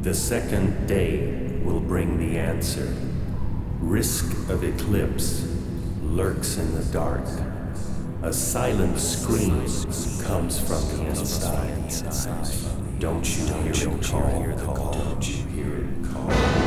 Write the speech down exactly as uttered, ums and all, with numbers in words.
The second day will bring the answer. Risk of eclipse lurks in the dark. A silent scream comes from the inside. Don't you hear it call? Don't you hear it call?